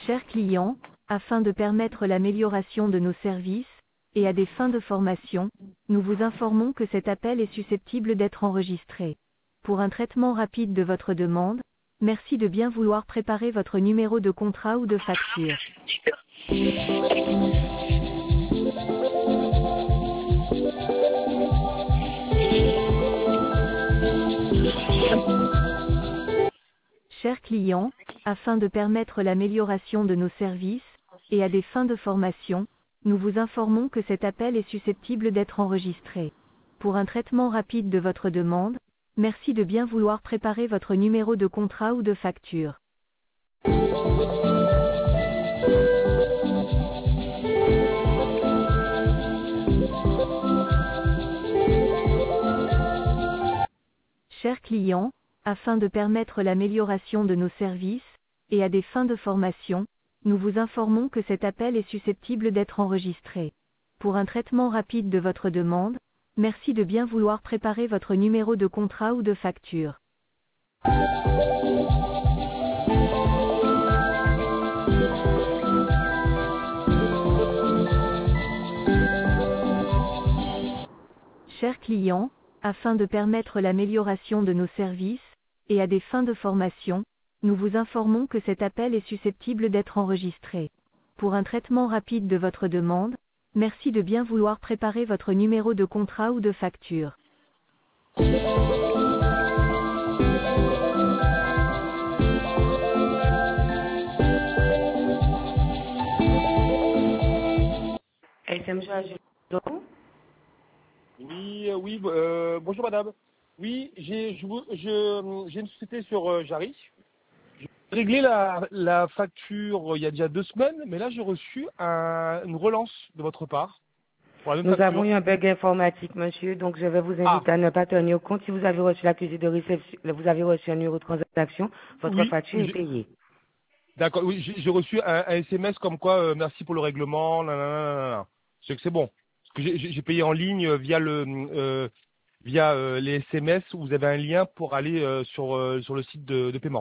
Chers clients, afin de permettre l'amélioration de nos services, et à des fins de formation, nous vous informons que cet appel est susceptible d'être enregistré. Pour un traitement rapide de votre demande, merci de bien vouloir préparer votre numéro de contrat ou de facture. Chers clients, afin de permettre l'amélioration de nos services, et à des fins de formation, nous vous informons que cet appel est susceptible d'être enregistré. Pour un traitement rapide de votre demande, merci de bien vouloir préparer votre numéro de contrat ou de facture. Chers clients, afin de permettre l'amélioration de nos services, et à des fins de formation, nous vous informons que cet appel est susceptible d'être enregistré. Pour un traitement rapide de votre demande, merci de bien vouloir préparer votre numéro de contrat ou de facture. Chers clients, afin de permettre l'amélioration de nos services, et à des fins de formation, nous vous informons que cet appel est susceptible d'être enregistré. Pour un traitement rapide de votre demande, merci de bien vouloir préparer votre numéro de contrat ou de facture. Oui, bonjour madame. Oui, j'ai une société sur Jarry. J'ai réglé la facture il y a déjà 2 semaines, mais là j'ai reçu une relance de votre part pour la même Nous facture. avons eu un bug informatique, monsieur, donc je vais vous inviter à ne pas tenir compte. Si vous avez reçu l'accusé de réception, vous avez reçu un numéro de transaction, votre Oui, facture est payée. d'accord, oui, j'ai reçu un SMS comme quoi merci pour le règlement, nanana. C'est que c'est bon. Parce que j'ai payé en ligne via les SMS où vous avez un lien pour aller sur le site de paiement.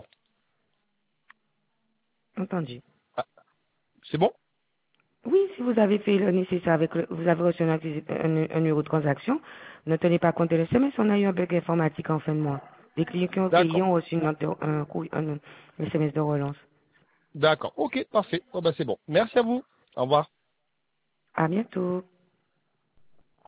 Entendu. Ah, c'est bon? Oui, si vous avez fait le nécessaire vous avez reçu un numéro de transaction, ne tenez pas compte de l'SMS, on a eu un bug informatique en fin de mois. Les clients qui ont payé D'accord. ont reçu un SMS de relance. D'accord. Ok, parfait. Oh, bah, c'est bon. Merci à vous. Au revoir. À bientôt.